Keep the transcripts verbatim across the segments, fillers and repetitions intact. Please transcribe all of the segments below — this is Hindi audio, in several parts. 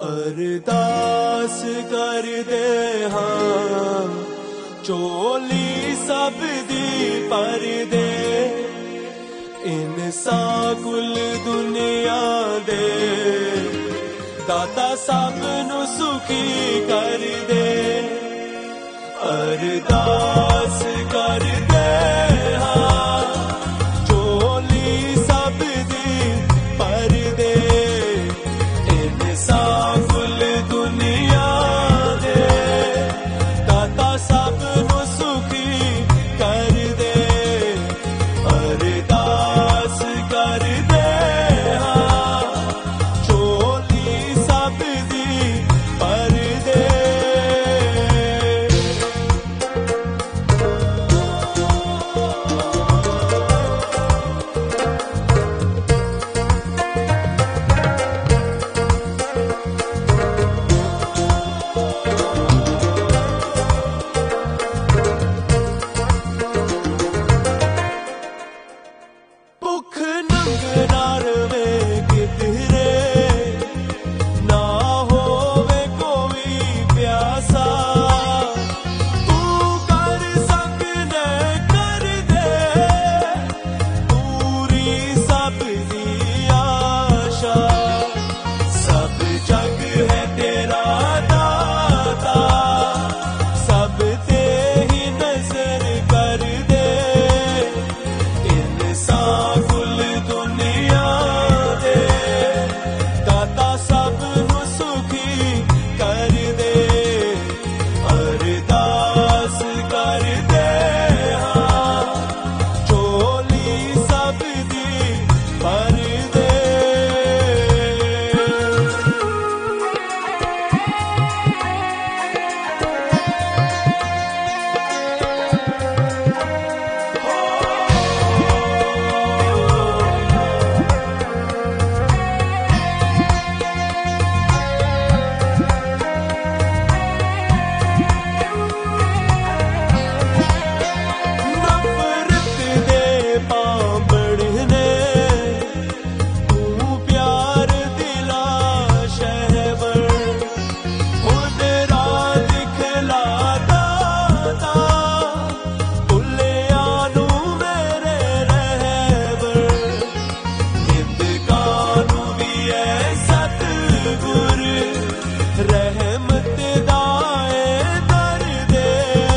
अरदास कर दे हाँ चोली सब दी पर दे इंसान कुल दुनिया दे दाता सब नु सुखी कर दे अरदास कर दे हाँ चोली सब दी पर दे इंसान कुल दुनिया दे दाता सब नु सुखी कर दे अरदास कर दे हाँ चोली सब दी पर दे भुख नंग नार में किधरे ना होवे कोई प्यासा तू कर सकने कर दे पूरी सब दी आशा सब जग है तेरा दाता सब ते ही नजर कर दे इंसान कुल दुनिया दे दाता सब नु सुखी कर दे अरदास कर दे हाँ चोली सब दी पर दे नफरत दे पां बढ़ने तू प्यार दिला शहबर खुद रात दिखला दाता भुलियानू मेरे रहबर नित कानू भी है सतगुर रहमत दाए दर दे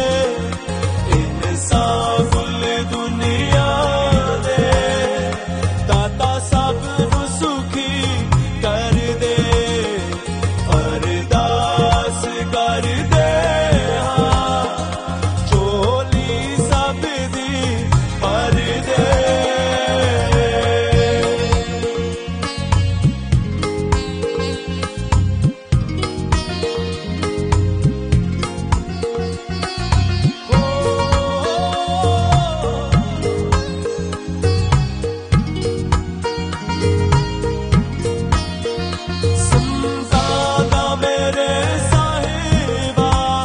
इंसान कुल दुनिया दे दाता सब नु सुखी कर दे अरदास कर दे हाँ चोली सब दी पर दे संताना मेरे साहिबा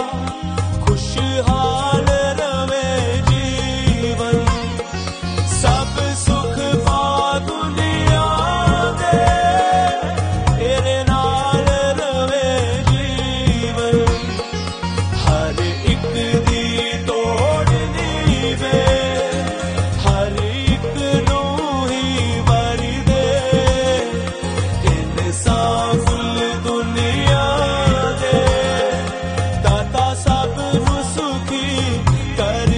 खुशहाल रवे जीवन सब सुख पा दुनिया दे तेरे नाल रवे जीवन हर एक दी तोड़नी वे हर एक नू ही वर दे इंसान कुल दुनिया दे दाता सब नु सुखी कर